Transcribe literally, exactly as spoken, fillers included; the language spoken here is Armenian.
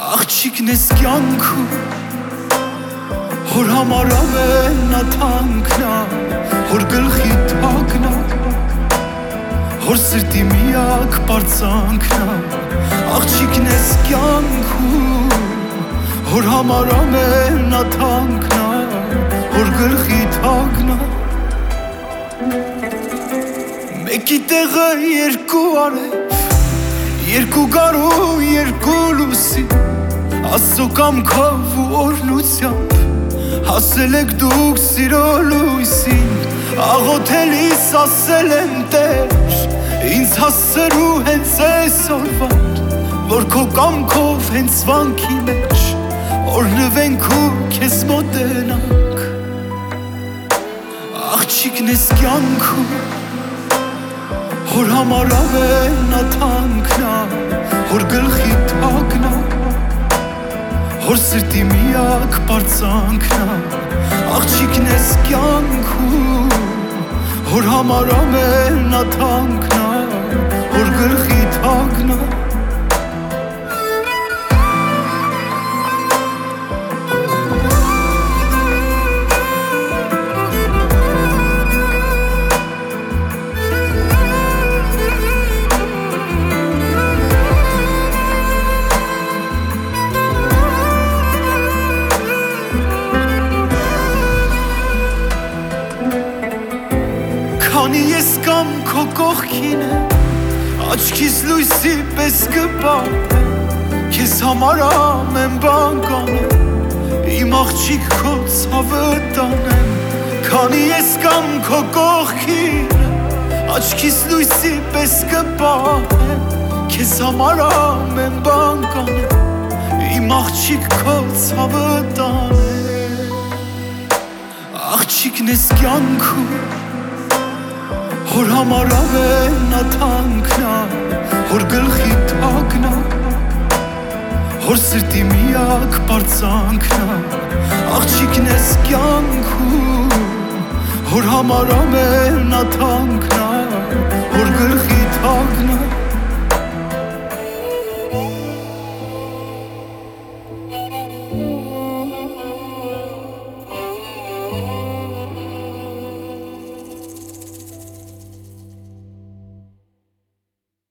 Աղջիկն ես կյանքում, հոր համար ամենա թանկնա, հոր գլխի թակնա, հոր սրտի միակ պարծանքնա։ Աղջիկն ես կյանքում, հոր համար ամենա թանկնա, հոր գլխի թակնա։ Մեկի տեղը երկու արև, երկու գարու, երկու լուսի, Աստծո կամքով ու օրհնությամբ հասել եք դուք սիրո լույսին։ Աղոթելիս ասել եմ Տեր, ինձ հասցրու հենց այսօրվան, որ քո կամքով հենց վանքի մեջ օրհնվենք ու քեզ մոտենանք։ Աղջիկն ես կյանքում, հոր համար ամենա թանկնա, հոր գլխի թակնա, հոր սրտի միակ պարծանքնա։ Աղջիկն ես կյանքում, հոր համար ամենա թանկնա, հոր գլխի թակնա։ Քանի ես կամ քո կողքին եմ, աչքիս լույսի պես կպահեմ, քեզ համար ամեն բան կանեմ, իմ աղջիկ քո ցավը տանեմ։ Քանի ես կամ քո կողքին եմ, աչքիս լույսի պես կպահեմ, քեզ համար ամեն բան կանեմ, իմ աղջիկ քո ցավը տանեմ։ Աղջիկն ես կյանքում, հոր համար ամենա թանկնա, հոր գլխի թակնա, հոր սրտի միակ պարծանքնա։ Աղջիկն ես կյանքում, հոր համար ամենա թանկնա, հոր գլխի թակնա։